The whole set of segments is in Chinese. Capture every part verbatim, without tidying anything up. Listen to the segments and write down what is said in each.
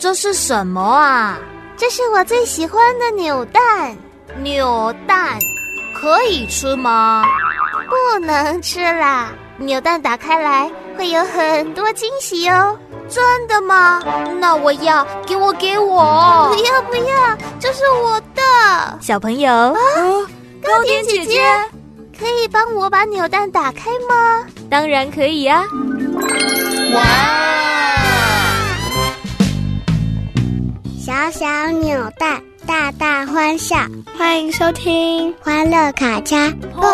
这是什么啊？ 这是我最喜欢的扭蛋。 扭蛋可以吃吗？ 不能吃啦，扭蛋打开来会有很多惊喜哦。 真的吗？那我要，给我给我！ 不要不要，这是我的。 小朋友啊，糕点姐姐，可以帮我把扭蛋打开吗？ 当然可以啊！ 哇！小小扭蛋，大大欢笑。 欢迎收听《 欢乐卡恰蹦》。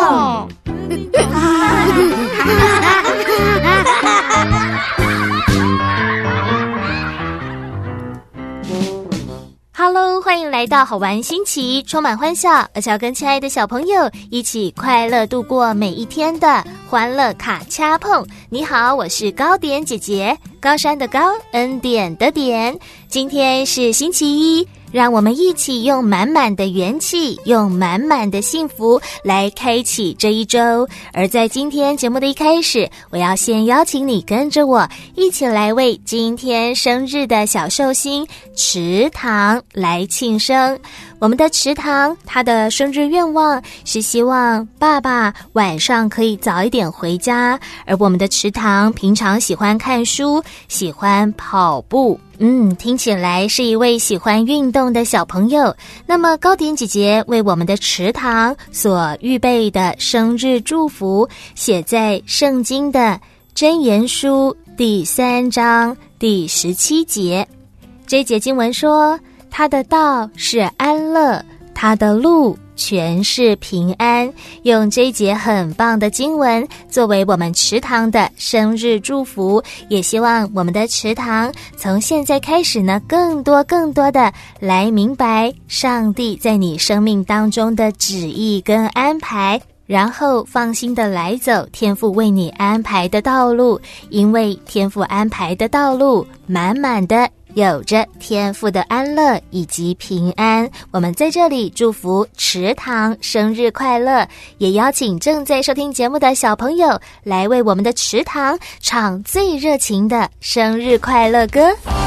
Hello， 欢迎来到好玩新奇、充满欢笑，而且要跟亲爱的小朋友一起快乐度过每一天的欢乐卡恰碰。你好，我是糕点姐姐，高山的高，恩典的典。今天是星期一，让我们一起用满满的元气，用满满的幸福来开启这一周。而在今天节目的一开始，我要先邀请你跟着我一起来为今天生日的小寿星池塘来庆生。我们的池塘，他的生日愿望是希望爸爸晚上可以早一点回家，而我们的池塘平常喜欢看书，喜欢跑步，嗯，听起来是一位喜欢运动的小朋友。那么糕点姐姐为我们的池塘所预备的生日祝福，写在圣经的箴言书第三章第十七节。这节经文说，他的道是安乐，他的路全是平安。用这一节很棒的经文作为我们池塘的生日祝福，也希望我们的池塘从现在开始呢，更多更多的来明白上帝在你生命当中的旨意跟安排，然后放心的来走天父为你安排的道路，因为天父安排的道路满满的有着天父的安乐以及平安。我们在这里祝福池塘生日快乐，也邀请正在收听节目的小朋友来为我们的池塘唱最热情的生日快乐歌。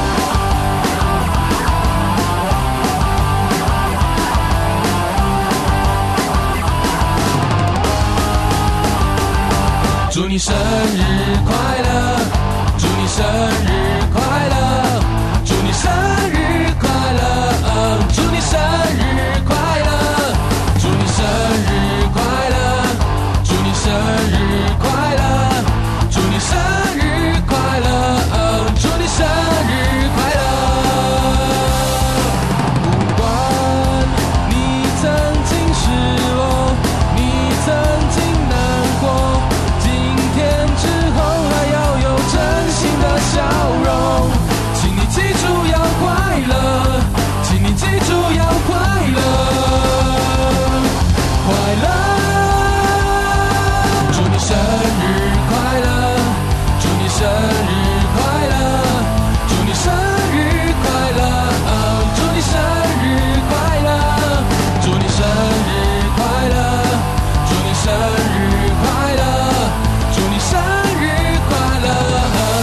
祝你生日快乐，祝你生日快乐，祝你生日快乐，祝你生日快乐，祝你生日快乐，祝你生日快乐，祝你生日快乐，祝你生日快乐。不管你曾经失落，你曾经难过，笑容，请你记住要快乐，请你记住要快乐，快乐。祝你生日快乐，祝你生日快乐，祝你生日快乐，祝你生日快乐，祝你生日快乐，祝你生日快乐，祝你生日快乐。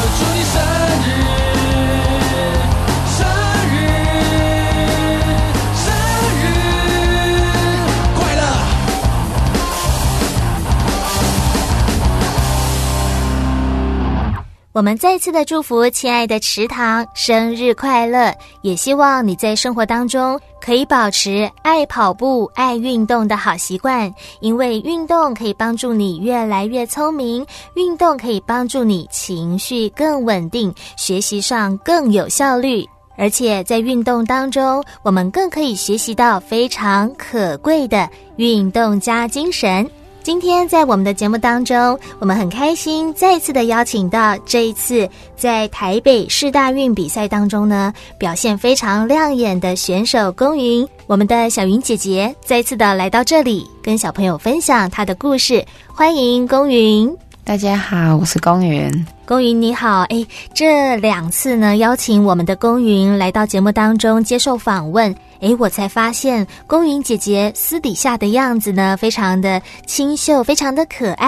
我们再次的祝福亲爱的池塘生日快乐，也希望你在生活当中可以保持爱跑步、爱运动的好习惯，因为运动可以帮助你越来越聪明，运动可以帮助你情绪更稳定，学习上更有效率，而且在运动当中，我们更可以学习到非常可贵的运动家精神。今天在我们的节目当中，我们很开心再次的邀请到这一次在台北市大运比赛当中呢，表现非常亮眼的选手龚云，我们的小云姐姐再次的来到这里跟小朋友分享她的故事。欢迎龚云。 大家好，我是龚云。 龚云你好，诶，这两次呢邀请我们的龚云来到节目当中接受访问，诶，我才发现龚云姐姐私底下的样子呢非常的清秀，非常的可爱，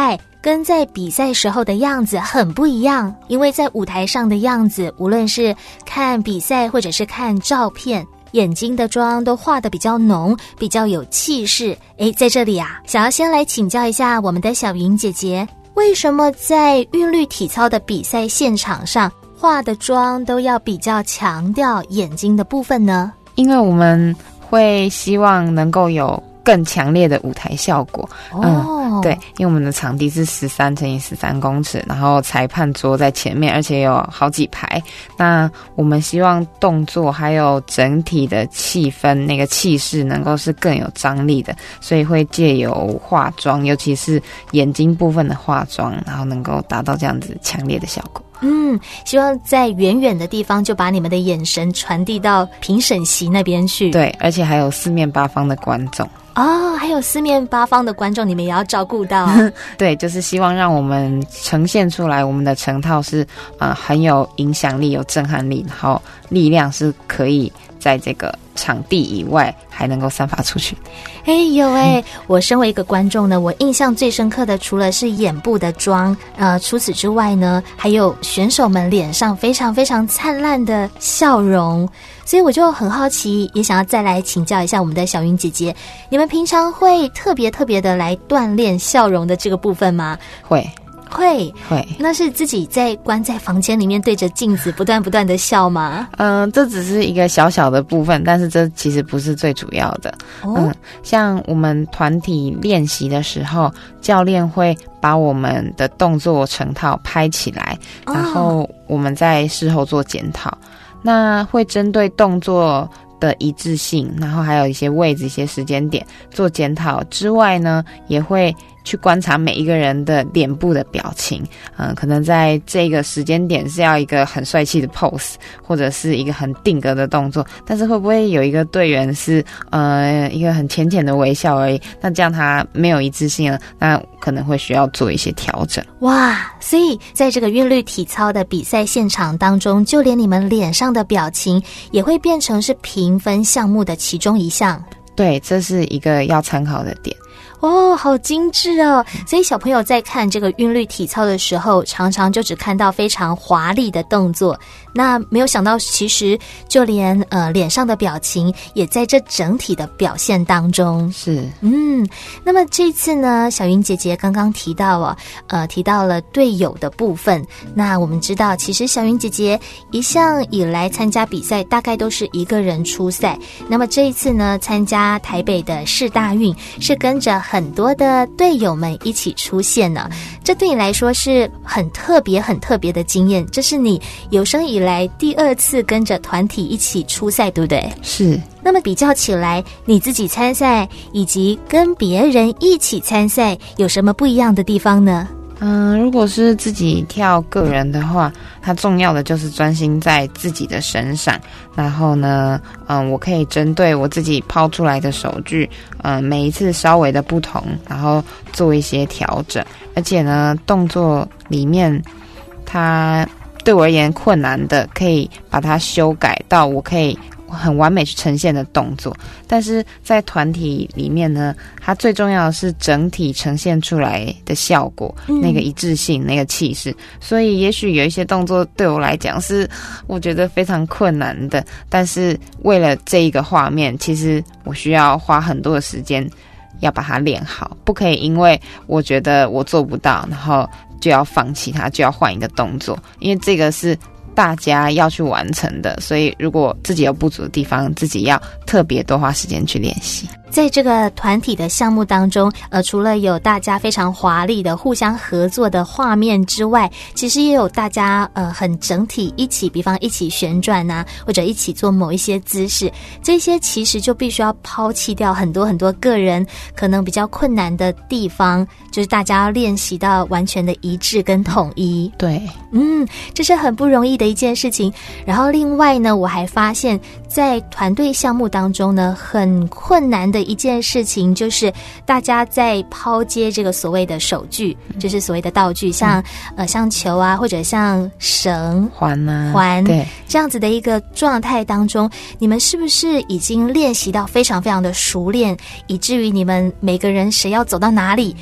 跟在比赛时候的样子很不一样，因为在舞台上的样子，无论是看比赛或者是看照片，眼睛的妆都画得比较浓，比较有气势。诶，在这里啊，想要先来请教一下我们的小云姐姐，为什么在韵律体操的比赛现场上化的妆都要比较强调眼睛的部分呢？ 因为我们会希望能够有更强烈的舞台效果。 哦， 嗯，对，因为我们的场地是十三乘以十三公尺，然后裁判桌在前面，而且有好几排。那我们希望动作还有整体的气氛，那个气势能够是更有张力的，所以会借由化妆，尤其是眼睛部分的化妆，然后能够达到这样子强烈的效果。 嗯，希望在远远的地方就把你们的眼神传递到评审席那边去。 对，而且还有四面八方的观众。 哦，还有四面八方的观众，你们也要照顾到。 对，就是希望让我们呈现出来，我们的成套是呃很有影响力、有震撼力，然后力量是可以在这个场地以外还能够散发出去。 哎有哎、嗯，我身为一个观众呢，我印象最深刻的除了是眼部的妆，呃，除此之外呢，还有选手们脸上非常非常灿烂的笑容。所以我就很好奇，也想要再来请教一下我们的小云姐姐，你们平常会特别特别的来锻炼笑容的这个部分吗？ 会。 会会， 那是自己在关在房间里面对着镜子不断不断的笑吗？ 嗯、呃，这只是一个小小的部分，但是这其实不是最主要的。哦、嗯，像我们团体练习的时候，教练会把我们的动作成套拍起来，然后我们在事后做检讨。哦、那会针对动作的一致性，然后还有一些位置、一些时间点做检讨之外呢，也会去观察每一个人的脸部的表情。嗯，可能在这个时间点是要一个很帅气的 pose， 或者是一个很定格的动作，但是会不会有一个队员是呃一个很浅浅的微笑而已，那这样他没有一致性了，那可能会需要做一些调整。 哇，所以在这个韵律体操的比赛现场当中，就连你们脸上的表情也会变成是评分项目的其中一项。 对，这是一个要参考的点。 哦，好精致哦！所以小朋友在看这个韵律体操的时候，常常就只看到非常华丽的动作，那没有想到其实就连呃脸上的表情也在这整体的表现当中。 是， 嗯，那么这次呢，小云姐姐刚刚提到哦，呃，提到了队友的部分。那我们知道，其实小云姐姐一向以来参加比赛，大概都是一个人出赛。那么这一次呢，参加台北的世大运，是跟着很多的队友们一起出现呢，这对你来说是很特别很特别的经验，这是你有生以来第二次跟着团体一起出赛，对不对？ 是。 那么比较起来，你自己参赛以及跟别人一起参赛有什么不一样的地方呢？ 嗯，如果是自己跳个人的话，它重要的就是专心在自己的身上，然后呢，嗯，我可以针对我自己抛出来的手句，嗯，每一次稍微的不同，然后做一些调整，而且呢，动作里面它对我而言困难的，可以把它修改到我可以很完美去呈现的动作。但是在团体里面呢，它最重要的是整体呈现出来的效果，嗯、那个一致性，那个气势。所以也许有一些动作对我来讲是我觉得非常困难的，但是为了这一个画面，其实我需要花很多的时间要把它练好，不可以因为我觉得我做不到，然后就要放弃它，就要换一个动作，因为这个是大家要去完成的，所以如果自己有不足的地方，自己要特别多花时间去练习。 在这个团体的项目当中，呃，除了有大家非常华丽的互相合作的画面之外，其实也有大家呃很整体一起，比方一起旋转啊，或者一起做某一些姿势，这些其实就必须要抛弃掉很多很多个人可能比较困难的地方，就是大家要练习到完全的一致跟统一。 对， 嗯，这是很不容易的一件事情。然后另外呢，我还发现在团队项目当中呢，很困难的一件事情就是大家在抛接这个所谓的手具，就是所谓的道具，像、嗯、呃像球啊，或者像绳环啊环对这样子的一个状态当中，你们是不是已经练习到非常非常的熟练，以至于你们每个人谁要走到哪里，要朝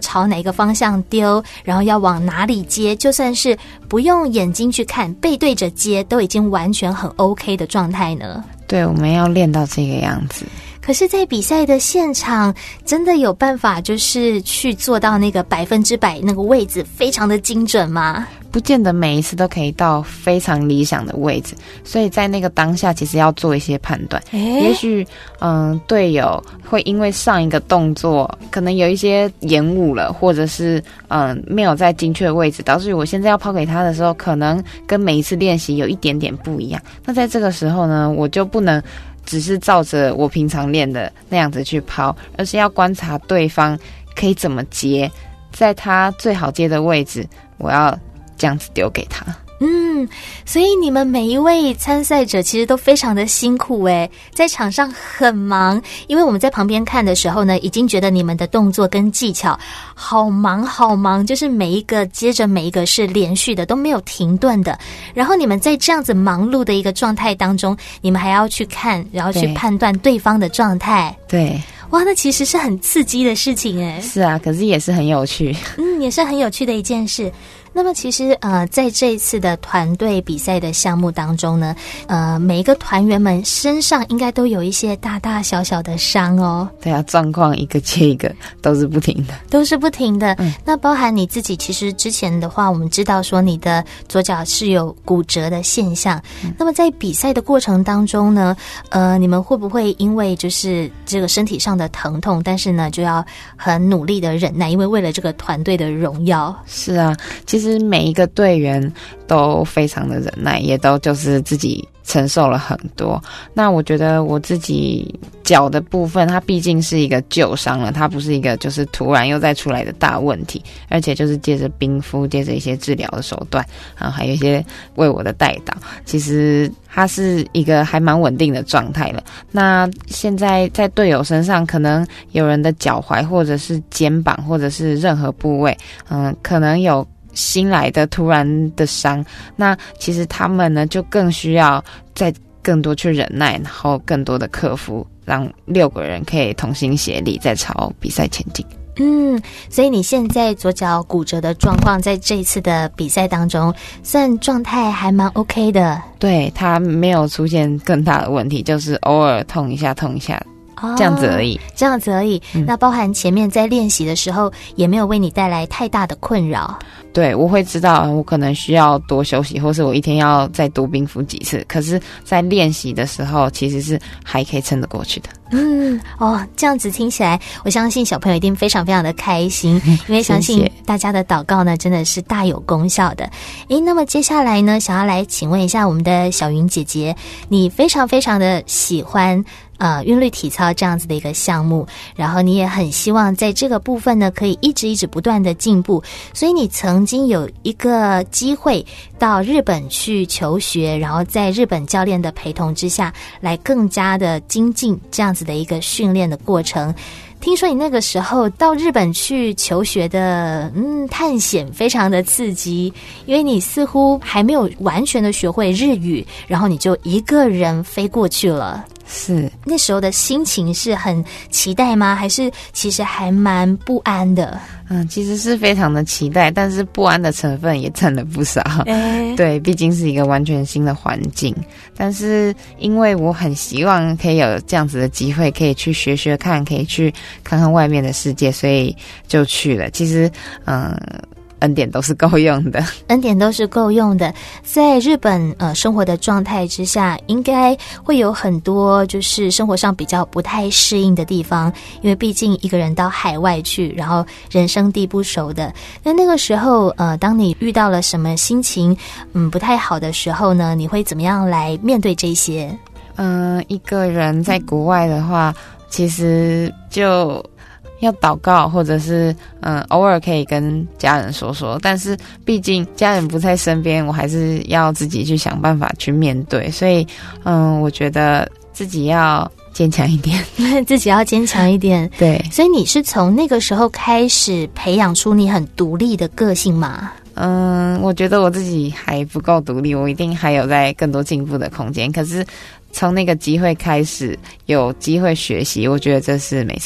朝哪个方向丢，然后要往哪里接，就算是不用眼睛去看，背对着接，都已经完全很 OK 的状态呢？ 对，我们要练到这个样子。 可是在比赛的现场真的有办法就是去做到那个百分之百那个位置非常的精准吗？ 不见得每一次都可以到非常理想的位置，所以在那个当下其实要做一些判断。也许嗯，队友会因为上一个动作可能有一些延误了，或者是嗯没有在精确的位置，导致我现在要抛给他的时候可能跟每一次练习有一点点不一样。那在这个时候呢，我就不能只是照着我平常练的那样子去抛，而是要观察对方可以怎么接，在他最好接的位置，我要这样子丢给他。 嗯，所以你们每一位参赛者其实都非常的辛苦诶，在场上很忙，因为我们在旁边看的时候呢，已经觉得你们的动作跟技巧好忙好忙，就是每一个接着每一个是连续的，都没有停顿的。然后你们在这样子忙碌的一个状态当中，你们还要去看，然后去判断对方的状态。 对， 哇，那其实是很刺激的事情诶。 是啊，可是也是很有趣。 嗯，也是很有趣的一件事。那么其实呃，在这一次的团队比赛的项目当中呢，呃，每一个团员们身上应该都有一些大大小小的伤哦。 对啊，状况一个接一个，都是不停的， 都是不停的。 嗯， 那包含你自己，其实之前的话，我们知道说你的左脚是有骨折的现象。嗯，那么在比赛的过程当中呢，呃，你们会不会因为就是这个身体上的疼痛，但是呢就要很努力的忍耐，因为为了这个团队的荣耀？ 是啊，其实。其实每一个队员都非常的忍耐，也都就是自己承受了很多。那我觉得我自己脚的部分，它毕竟是一个旧伤了，它不是一个就是突然又再出来的大问题，而且就是借着冰敷，借着一些治疗的手段啊，还有一些为我的带导，其实它是一个还蛮稳定的状态了。那现在在队友身上，可能有人的脚踝或者是肩膀或者是任何部位，嗯，可能有新来的突然的伤，那其实他们呢就更需要再更多去忍耐，然后更多的克服，让六个人可以同心协力再朝比赛前进。 嗯，所以你现在左脚骨折的状况，在这一次的比赛当中，算状态还蛮 OK 的。 对，他没有出现更大的问题，就是偶尔痛一下痛一下。这样子而已， 这样子而已。嗯，那包含前面在练习的时候，也没有为你带来太大的困扰。 对，我会知道我可能需要多休息，或是我一天要再多冰敷几次。可是，在练习的时候，其实是还可以撑得过去的。 嗯，哦，这样子听起来，我相信小朋友一定非常非常的开心，因为相信大家的祷告呢，真的是大有功效的。诶，那么接下来呢，想要来请问一下我们的小云姐姐，你非常非常的喜欢呃韵律体操这样子的一个项目，然后你也很希望在这个部分呢，可以一直一直不断的进步，所以你曾经有一个机会到日本去求学，然后在日本教练的陪同之下，来更加的精进这样子的一个训练的过程。听说你那个时候到日本去求学的嗯探险非常的刺激，因为你似乎还没有完全的学会日语，然后你就一个人飞过去了。 是， 那时候的心情是很期待吗？还是其实还蛮不安的？ 嗯，其实是非常的期待，但是不安的成分也占了不少。欸、对，毕竟是一个完全新的环境。但是因为我很希望可以有这样子的机会，可以去学学看，可以去看看外面的世界，所以就去了。其实，嗯。恩典都是够用的， 恩典都是够用的。在日本呃生活的状态之下，应该会有很多就是生活上比较不太适应的地方，因为毕竟一个人到海外去，然后人生地不熟的。那那个时候呃，当你遇到了什么心情嗯不太好的时候呢，你会怎么样来面对这些？ 嗯，一个人在国外的话，其实就要祷告，或者是嗯，偶尔可以跟家人说说，但是毕竟家人不在身边，我还是要自己去想办法去面对。所以嗯，我觉得自己要坚强一点， 自己要坚强一点。 对， 所以你是从那个时候开始培养出你很独立的个性吗？ 嗯，我觉得我自己还不够独立，我一定还有在更多进步的空间。可是从那个机会开始，有机会学习，我觉得这是没错。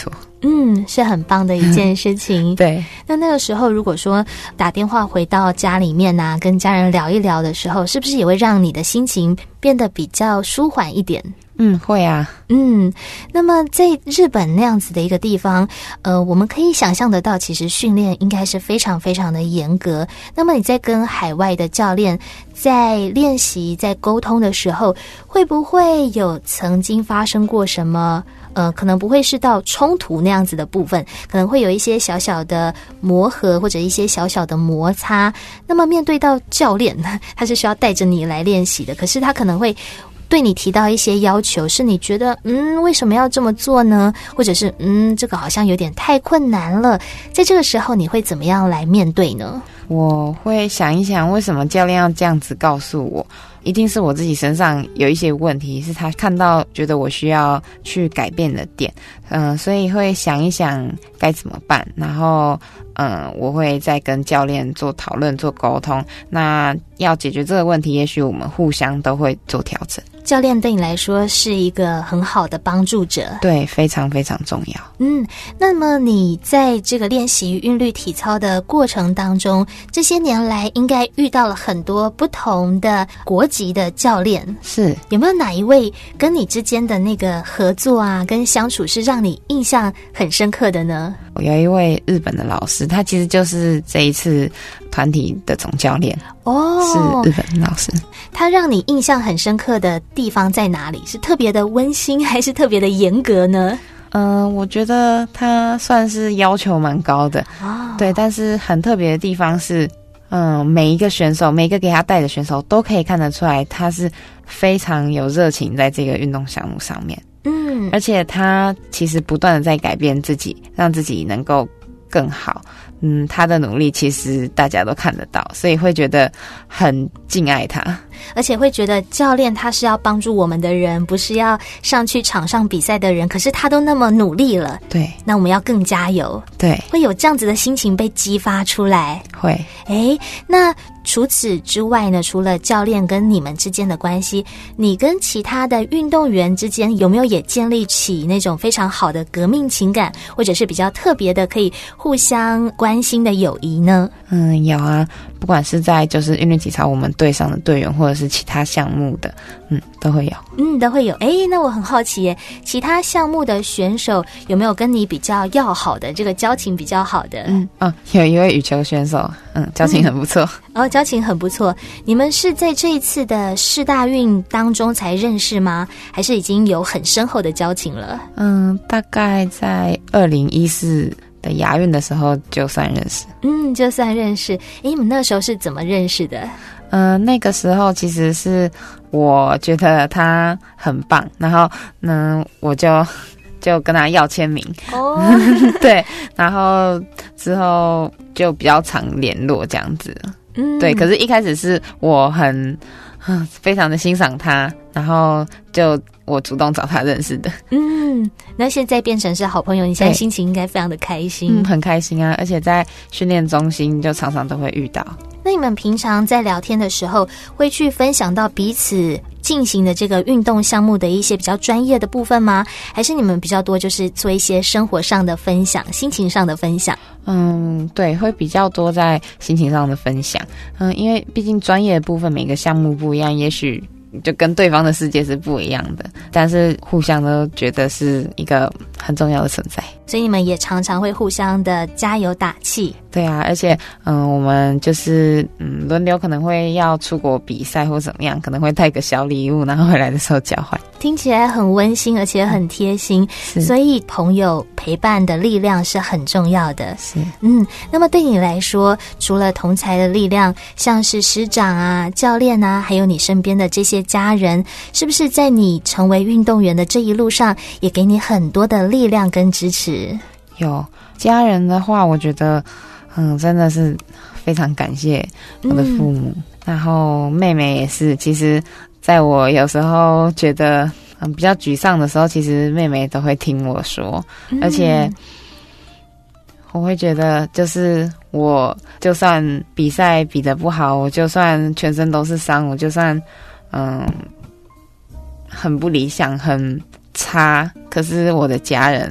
嗯，是很棒的一件事情。 对， 那那个时候如果说打电话回到家里面啊，跟家人聊一聊的时候，是不是也会让你的心情变得比较舒缓一点？ 嗯，会啊。 嗯，那么在日本那样子的一个地方，呃，我们可以想象得到，其实训练应该是非常非常的严格。那么你在跟海外的教练在练习、在沟通的时候，会不会有曾经发生过什么？呃，可能不会是到冲突那样子的部分，可能会有一些小小的磨合或者一些小小的摩擦。那么面对到教练，他是需要带着你来练习的，可是他可能会对你提到一些要求，是你觉得嗯为什么要这么做呢？或者是嗯这个好像有点太困难了，在这个时候你会怎么样来面对呢？ 我会想一想，为什么教练要这样子告诉我？一定是我自己身上有一些问题，是他看到觉得我需要去改变的点，嗯、呃，所以会想一想该怎么办，然后嗯、呃，我会再跟教练做讨论、做沟通。那要解决这个问题，也许我们互相都会做调整。 教练对你来说是一个很好的帮助者， 对，非常非常重要。 嗯，那么你在这个练习韵律体操的过程当中，这些年来应该遇到了很多不同的国籍的教练， 是有没有哪一位跟你之间的那个合作啊，跟相处是让你印象很深刻的呢？ 我有一位日本的老师，他其实就是这一次团体的总教练哦， 是日本老师。 他让你印象很深刻的地方在哪里？是特别的温馨，还是特别的严格呢？ 嗯、呃，我觉得他算是要求蛮高的，哦，对，但是很特别的地方是，嗯、呃，每一个选手，每一个给他带的选手都可以看得出来，他是非常有热情在这个运动项目上面。嗯，而且他其实不断的在改变自己，让自己能够更好。嗯，他的努力其实大家都看得到，所以会觉得很敬爱他， 而且会觉得教练他是要帮助我们的人，不是要上去场上比赛的人，可是他都那么努力了， 对， 那我们要更加油， 对， 会有这样子的心情被激发出来， 会。 诶，那除此之外呢，除了教练跟你们之间的关系，你跟其他的运动员之间有没有也建立起那种非常好的革命情感，或者是比较特别的可以互相关心的友谊呢？ 嗯，有啊，不管是在就是韵律体操我们队上的队员，或者是其他项目的，嗯，都会有。 嗯，都会有。诶，那我很好奇耶，其他项目的选手有没有跟你比较要好的，这个交情比较好的？ 嗯，哦，有一位羽球选手，嗯，交情很不错。 嗯、哦，交情很不错。你们是在这一次的世大运当中才认识吗？还是已经有很深厚的交情了？ 嗯，大概在二零一四的亚运的时候就算认识。 嗯，就算认识。诶，你们那时候是怎么认识的？ 嗯、呃，那个时候其实是我觉得他很棒，然后呢，我就就跟他要签名。哦，对，然后之后就比较常联络这样子。嗯，对，可是一开始是我很非常的欣赏他，然后就我主动找他认识的。 嗯，那现在变成是好朋友，你现在心情应该非常的开心。 嗯，很开心啊，而且在训练中心就常常都会遇到。 那你们平常在聊天的时候，会去分享到彼此进行的这个运动项目的一些比较专业的部分吗？还是你们比较多就是做一些生活上的分享，心情上的分享？ 嗯，对，会比较多在心情上的分享。嗯，因为毕竟专业的部分每个项目不一样，也许就跟对方的世界是不一样的，但是互相都觉得是一个很重要的存在， 所以你们也常常会互相的加油打气。 对啊，而且嗯，我们就是嗯轮流可能会要出国比赛或怎么样，可能会带个小礼物，然后回来的时候交换。 听起来很温馨，而且很贴心。所以朋友陪伴的力量是很重要的。 是， 嗯，那么对你来说，除了同侪的力量，像是师长啊、教练啊，还有你身边的这些家人，是不是在你成为运动员的这一路上，也给你很多的力量跟支持？ 有家人的话，我觉得嗯，真的是非常感谢我的父母，嗯、然后妹妹也是。其实，在我有时候觉得嗯比较沮丧的时候，其实妹妹都会听我说，嗯、而且我会觉得，就是我就算比赛比得不好，我就算全身都是伤，我就算嗯很不理想、很差，可是我的家人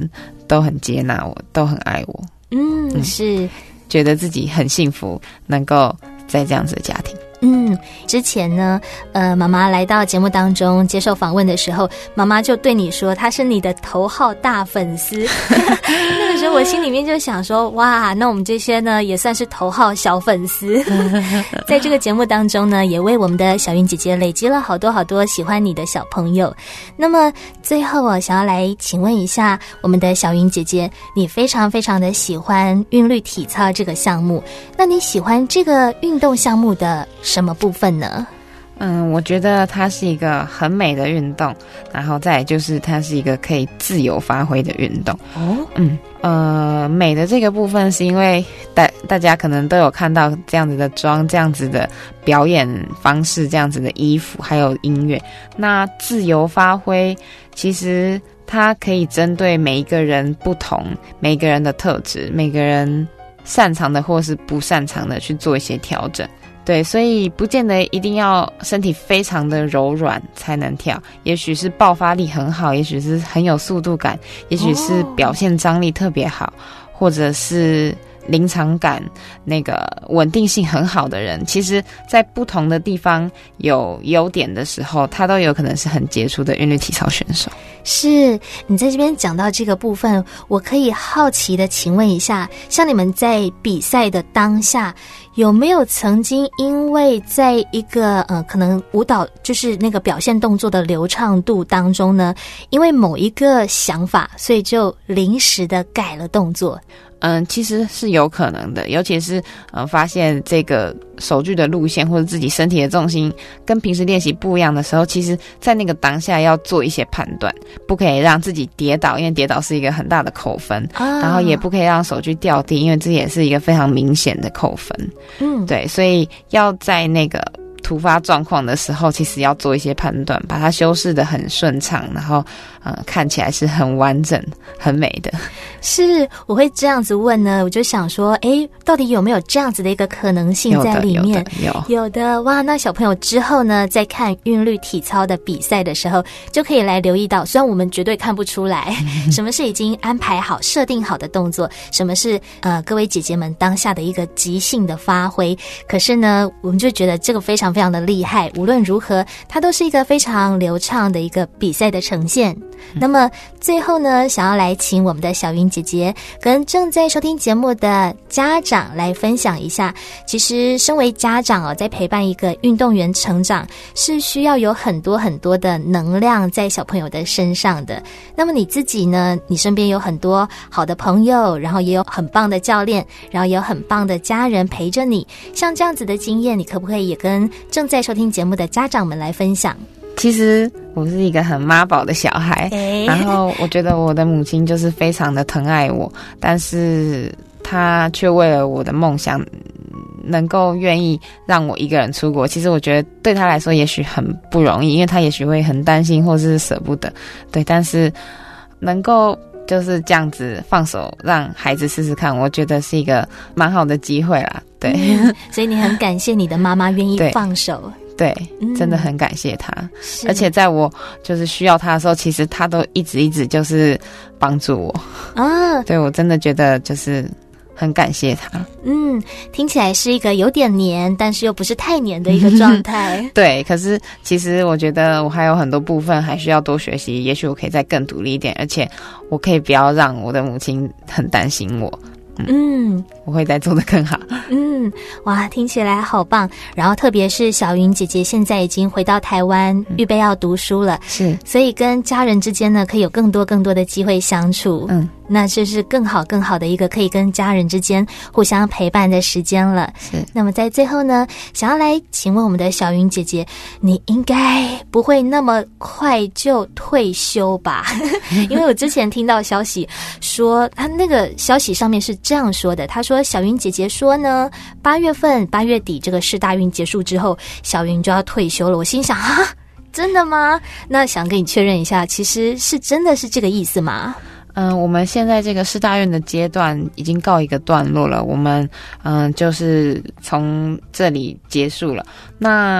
都很接纳我，都很爱我。 嗯，嗯是觉得自己很幸福，能够在这样子的家庭。 嗯，之前呢，呃，妈妈来到节目当中接受访问的时候，妈妈就对你说，她是你的头号大粉丝。那个时候我心里面就想说，哇，那我们这些呢也算是头号小粉丝。在这个节目当中呢，也为我们的小云姐姐累积了好多好多喜欢你的小朋友。那么最后我想要来请问一下我们的小云姐姐，你非常非常的喜欢韵律体操这个项目，那你喜欢这个运动项目的什么部分呢？ 嗯，我觉得它是一个很美的运动，然后再来就是它是一个可以自由发挥的运动。哦，嗯，呃，美的这个部分是因为大大家可能都有看到这样子的妆、这样子的表演方式、这样子的衣服，还有音乐。那自由发挥，其实它可以针对每一个人不同，每一个人的特质，每个人擅长的或是不擅长的去做一些调整。对，所以不见得一定要身体非常的柔软才能跳，也许是爆发力很好，也许是很有速度感，也许是表现张力特别好，或者是临场感那个稳定性很好的人，其实在不同的地方有优点的时候，他都有可能是很杰出的韵律体操选手。 是，你在这边讲到这个部分，我可以好奇的请问一下，像你们在比赛的当下，有没有曾经因为在一个呃可能舞蹈就是那个表现动作的流畅度当中呢，因为某一个想法，所以就临时的改了动作？ 嗯，其实是有可能的，尤其是呃发现这个手具的路线或者自己身体的重心跟平时练习不一样的时候，其实在那个当下要做一些判断，不可以让自己跌倒，因为跌倒是一个很大的扣分，啊、然后也不可以让手具掉地，因为这也是一个非常明显的扣分。嗯，对，所以要在那个突发状况的时候，其实要做一些判断，把它修饰得很顺畅，然后呃看起来是很完整很美的。 是，我会这样子问呢，我就想说，诶，到底有没有这样子的一个可能性在里面？ 有的，有的，有。 有的，哇，那小朋友之后呢，在看韵律体操的比赛的时候，就可以来留意到，虽然我们绝对看不出来什么是已经安排好设定好的动作，什么是呃各位姐姐们当下的一个即兴的发挥，可是呢我们就觉得这个非常非常的厉害，无论如何它都是一个非常流畅的一个比赛的呈现。嗯、那么最后呢，想要来请我们的小云姐姐跟正在收听节目的家长来分享一下，其实身为家长哦，在陪伴一个运动员成长是需要有很多很多的能量在小朋友的身上的。那么你自己呢，你身边有很多好的朋友，然后也有很棒的教练，然后也有很棒的家人陪着你，像这样子的经验，你可不可以也跟正在收听节目的家长们来分享？ 其实我是一个很妈宝的小孩，欸、然后我觉得我的母亲就是非常的疼爱我，但是她却为了我的梦想能够愿意让我一个人出国，其实我觉得对她来说也许很不容易，因为她也许会很担心或是舍不得，对，但是能够就是这样子放手让孩子试试看，我觉得是一个蛮好的机会啦，对、 嗯、所以你很感谢你的妈妈愿意放手。 对，真的很感谢他、嗯、而且在我就是需要他的时候，其实他都一直一直就是帮助我啊。对，我真的觉得就是很感谢他。 嗯，听起来是一个有点黏但是又不是太黏的一个状态对，可是其实我觉得我还有很多部分还需要多学习，也许我可以再更独立一点，而且我可以不要让我的母亲很担心我。嗯, 嗯，我会再做得更好。 嗯，哇，听起来好棒。然后特别是小云姐姐现在已经回到台湾、嗯、预备要读书了， 是， 所以跟家人之间呢可以有更多更多的机会相处。嗯，那这是更好更好的一个可以跟家人之间互相陪伴的时间了。 是， 那么在最后呢，想要来请问我们的小云姐姐，你应该不会那么快就退休吧？因为我之前听到消息说，他那个消息上面是这样说的，他说小云姐姐说呢，八月份八月底这个世大运结束之后，小云就要退休了。我心想啊，真的吗？那想跟你确认一下，其实是真的是这个意思吗？ 嗯，我们现在这个世大运的阶段已经告一个段落了，我们嗯就是从这里结束了。那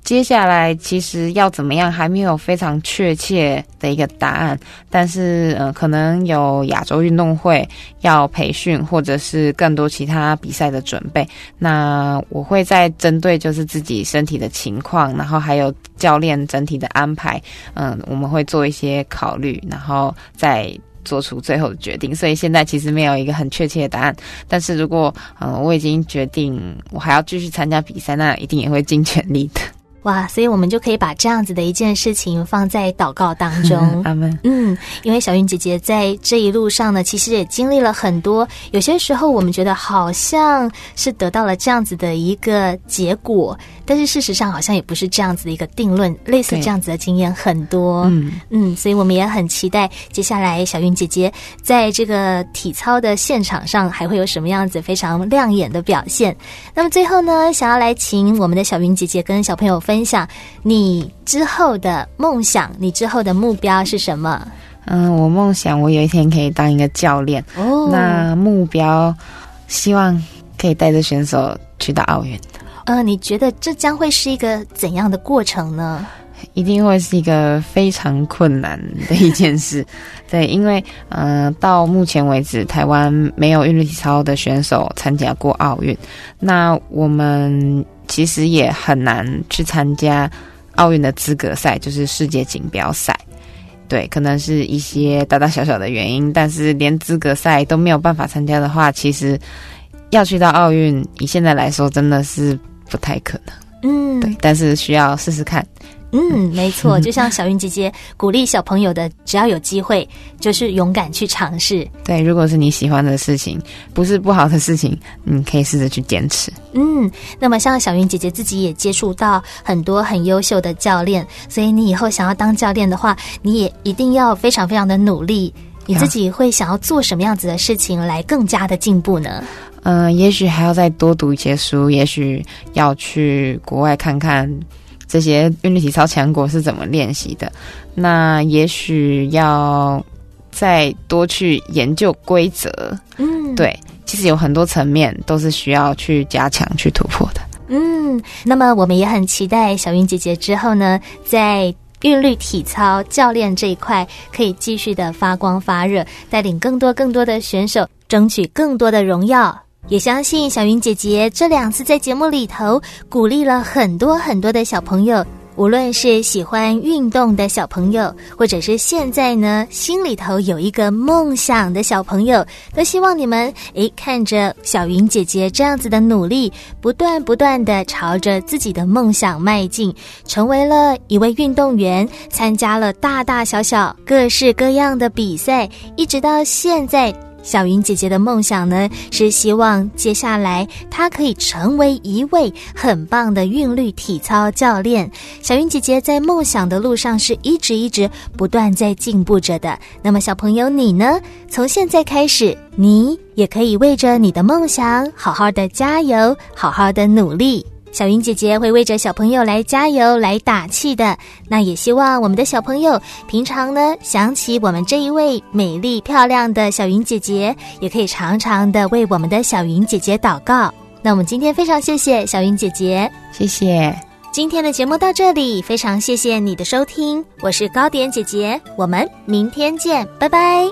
接下来其实要怎么样还没有非常确切的一个答案，但是呃，可能有亚洲运动会要培训，或者是更多其他比赛的准备。那我会再针对就是自己身体的情况，然后还有教练整体的安排，嗯，我们会做一些考虑，然后再做出最后的决定。所以现在其实没有一个很确切的答案，但是如果嗯我已经决定我还要继续参加比赛，那一定也会尽全力的。 哇，所以我们就可以把这样子的一件事情放在祷告当中。 阿们。 嗯，因为小云姐姐在这一路上呢，其实也经历了很多，有些时候我们觉得好像是得到了这样子的一个结果，但是事实上好像也不是这样子的一个定论，类似这样子的经验很多。嗯嗯，所以我们也很期待接下来小云姐姐在这个体操的现场上还会有什么样子非常亮眼的表现。那么最后呢，想要来请我们的小云姐姐跟小朋友分享你之后的梦想，你之后的目标是什么？ 嗯，我梦想我有一天可以当一个教练。哦，那目标希望可以带着选手去到奥运。 呃，你觉得这将会是一个怎样的过程呢？ 一定会是一个非常困难的一件事。对，因为呃，到目前为止台湾没有韵律体操的选手参加过奥运，那我们其实也很难去参加奥运的资格赛，就是世界锦标赛。对，可能是一些大大小小的原因，但是连资格赛都没有办法参加的话，其实要去到奥运，以现在来说真的是不太可能。嗯，对，但是需要试试看。 嗯，没错，就像小云姐姐鼓励小朋友的，只要有机会就是勇敢去尝试。 对，如果是你喜欢的事情，不是不好的事情，你可以试着去坚持。 嗯，那么像小云姐姐自己也接触到很多很优秀的教练，所以你以后想要当教练的话，你也一定要非常非常的努力。你自己会想要做什么样子的事情来更加的进步呢？ 嗯、呃，也许还要再多读一些书，也许要去国外看看这些韵律体操强国是怎么练习的，那也许要再多去研究规则。嗯，对，其实有很多层面都是需要去加强去突破的。 嗯，那么我们也很期待小云姐姐之后呢，在韵律体操教练这一块可以继续的发光发热，带领更多更多的选手争取更多的荣耀。也相信小云姐姐这两次在节目里头鼓励了很多很多的小朋友，无论是喜欢运动的小朋友，或者是现在呢心里头有一个梦想的小朋友，都希望你们诶看着小云姐姐这样子的努力，不断不断的朝着自己的梦想迈进，成为了一位运动员，参加了大大小小各式各样的比赛，一直到现在小云姐姐的梦想呢，是希望接下来她可以成为一位很棒的韵律体操教练。小云姐姐在梦想的路上是一直一直不断在进步着的。那么小朋友你呢？从现在开始，你也可以为着你的梦想好好的加油，好好的努力。小云姐姐会为着小朋友来加油来打气的，那也希望我们的小朋友平常呢想起我们这一位美丽漂亮的小云姐姐，也可以常常的为我们的小云姐姐祷告。那我们今天非常谢谢小云姐姐， 谢谢。 今天的节目到这里，非常谢谢你的收听，我是高点姐姐，我们明天见，拜拜。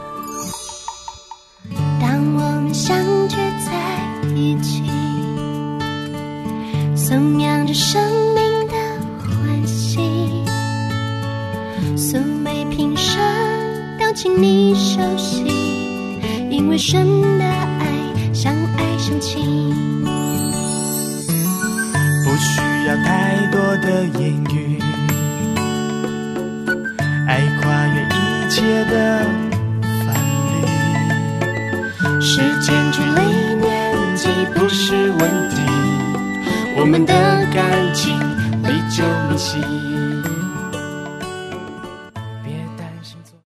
当我们相聚在一起，颂扬着生命的欢喜，素昧平生荡进你手心，因为神的爱相爱相亲， 不需要太多的言语，爱跨越一切的藩篱， 时间距离年纪不是问题，我们的感情历久弥新。